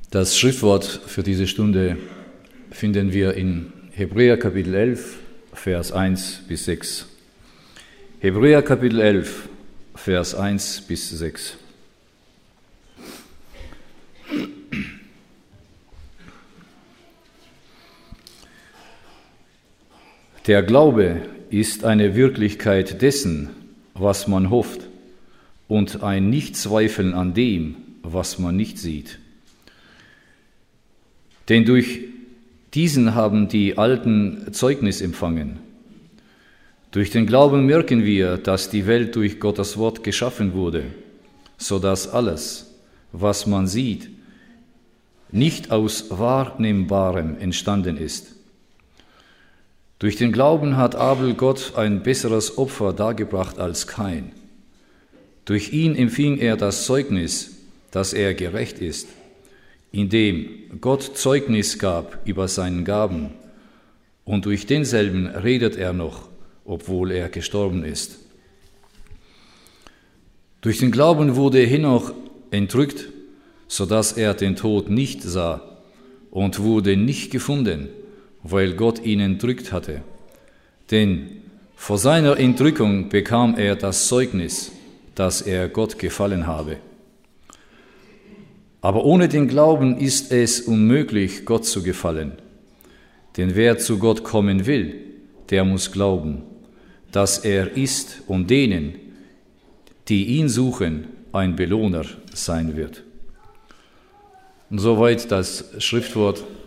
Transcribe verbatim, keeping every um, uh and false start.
Das Schriftwort für diese Stunde finden wir in Hebräer Kapitel elf, Vers eins bis sechs. Hebräer Kapitel elf, Vers eins bis sechs. Der Glaube ist eine Wirklichkeit dessen, was man hofft, und ein Nichtzweifeln an dem, was man nicht sieht. Denn durch diesen haben die Alten Zeugnis empfangen. Durch den Glauben merken wir, dass die Welt durch Gottes Wort geschaffen wurde, so dass alles, was man sieht, nicht aus Wahrnehmbarem entstanden ist. Durch den Glauben hat Abel Gott ein besseres Opfer dargebracht als Kain. Durch ihn empfing er das Zeugnis, dass er gerecht ist, indem Gott Zeugnis gab über seinen Gaben, und durch denselben redet er noch, obwohl er gestorben ist. Durch den Glauben wurde Henoch entrückt, so dass er den Tod nicht sah, und wurde nicht gefunden, weil Gott ihn entrückt hatte. Denn vor seiner Entrückung bekam er das Zeugnis, dass er Gott gefallen habe. Aber ohne den Glauben ist es unmöglich, Gott zu gefallen. Denn wer zu Gott kommen will, der muss glauben, dass er ist und denen, die ihn suchen, ein Belohner sein wird. Und soweit das Schriftwort